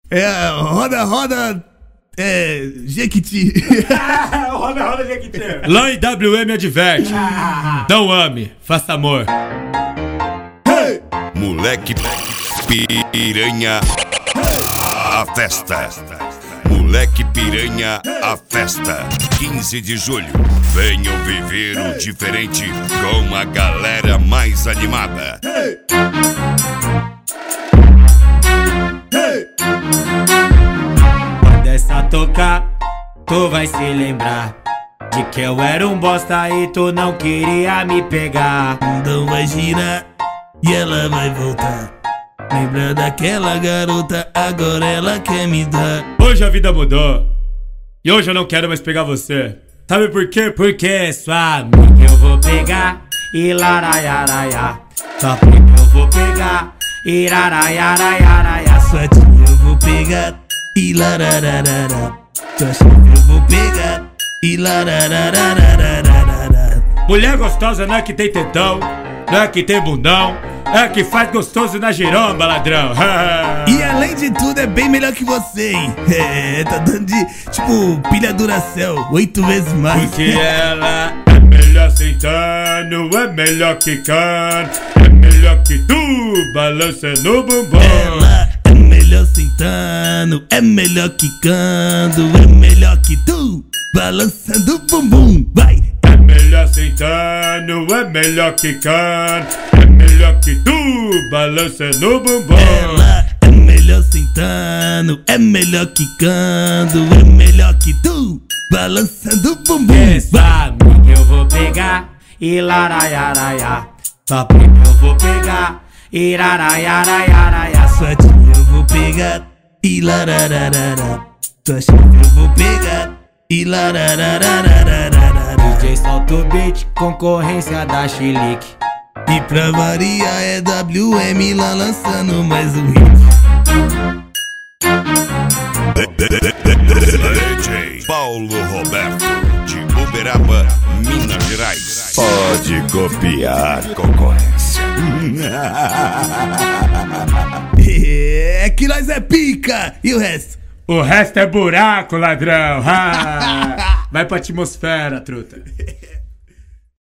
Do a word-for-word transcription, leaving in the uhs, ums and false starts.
É, roda, roda, é, Jequiti. Roda, roda, Jequiti. Lá em W M adverte. Não ame, faça amor. Hey! Moleque piranha, a festa. Moleque piranha, a festa. quinze de julho. Venham viver o diferente com a galera mais animada. Hey! Hey! Quando essa tocar, tu vai se lembrar de que eu era um bosta e tu não queria me pegar. Então vai girar e ela vai voltar. Lembra daquela garota, agora ela quer me dar. Hoje a vida mudou e hoje eu não quero mais pegar você. Sabe por quê? Porque sua amiga eu vou pegar e laraiaraiá. Sua prima eu vou pegar e laraiaraiaraiá. Sua tia eu vou pegar e larararará. Sua chefe eu vou pegar e lararararararará. Mulher gostosa não é que tem tetão, não é que tem bundão, é que faz gostoso na giromba, ladrão. E além de tudo é bem melhor que você, hein? É, tá dando de, tipo, pilha Duracell, oito vezes mais. Porque ela é melhor sentando, é melhor quicando, é melhor que tu, balançando o bumbum. Ela é melhor sentando, é melhor quicando, é melhor que tu, balançando o bumbum, vai! É melhor sentando, é melhor quicando, é melhor que tu, balançando o bumbum. Ela é melhor sentando, é melhor quicando, é melhor que tu, balançando o bumbum, Essa amiga eu vou pegar e laraiaraiá. Sua prima eu vou pegar e laraiaraiaraiá. Sua tia eu vou pegar e larararará. Sua chefe eu vou pegar e lararararararará. D J solta o beat, concorrência da Chilique. E pra variar é W M lá lançando mais um hit. D J Paulo Roberto, de Uberaba, Minas Gerais. Pode copiar, concorrência. É que nós é pica! E o resto? O resto é buraco, ladrão. Vai pra atmosfera, truta.